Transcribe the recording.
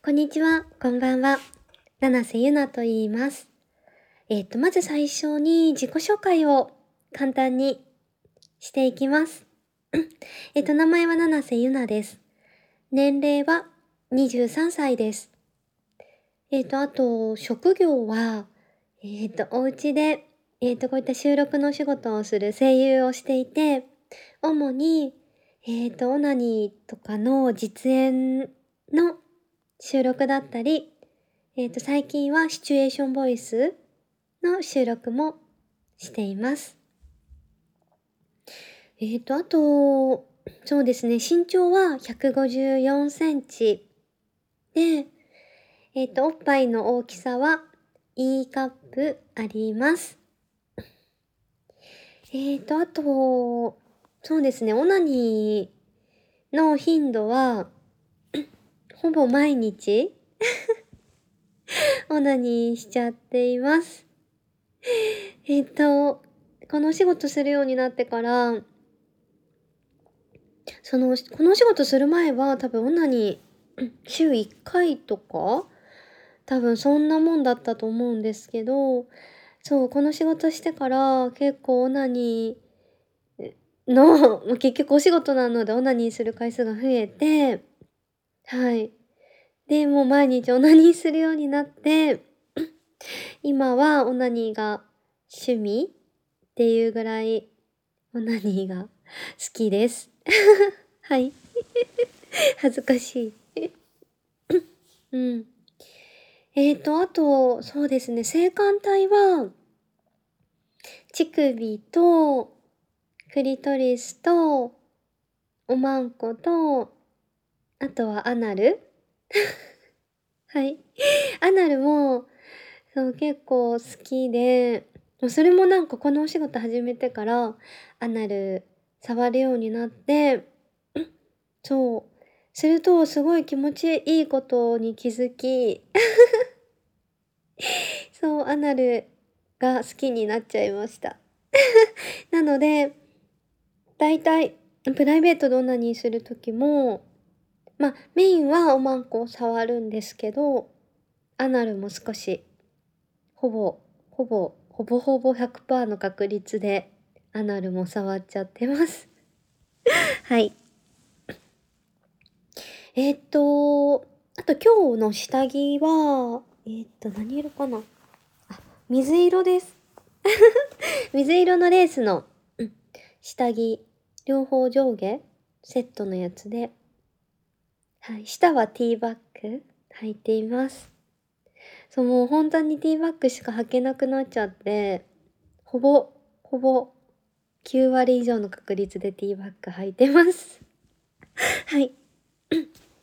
こんにちは、こんばんは。七瀬ゆなと言います。まず最初に自己紹介を簡単にしていきます。名前は七瀬ゆなです。年齢は23歳です。あと、職業は、お家で、こういった収録のお仕事をする声優をしていて、主に、オナニーとかの実演の収録だったり、最近はシチュエーションボイスの収録もしています。あと、そうですね、身長は154センチで、おっぱいの大きさは E カップあります。あと、そうですね、オナニーの頻度は、ほぼ毎日オナニーしちゃっています。このお仕事するようになってから、このお仕事する前は多分オナニー週1回とか、多分そんなもんだったと思うんですけど、そう、この仕事してから結構オナニーの、結局お仕事なのでオナニーする回数が増えて、はい。で、もう毎日オナニーするようになって、今はオナニーが趣味っていうぐらいオナニーが好きです。はい。恥ずかしい。うん。あと、そうですね、性感帯は、乳首と、クリトリスと、おまんこと、あとはアナルはい。アナルも、そう、結構好きで、もうそれもなんかこのお仕事始めてから、アナル触るようになって、そう。するとすごい気持ちいいことに気づき、そう、アナルが好きになっちゃいました。なので、だいたいプライベートでオナニーする時も、メインはおまんこを触るんですけど、アナルも少し、ほぼほぼ100%の確率でアナルも触っちゃってます。はい。あと今日の下着は、何色かなあ、水色です。水色のレースの、下着、両方上下、セットのやつで、はい、下はティーバッグ履いています。そう、もう本当にティーバッグしか履けなくなっちゃって、ほぼ9割以上の確率でティーバッグ履いてます。はい。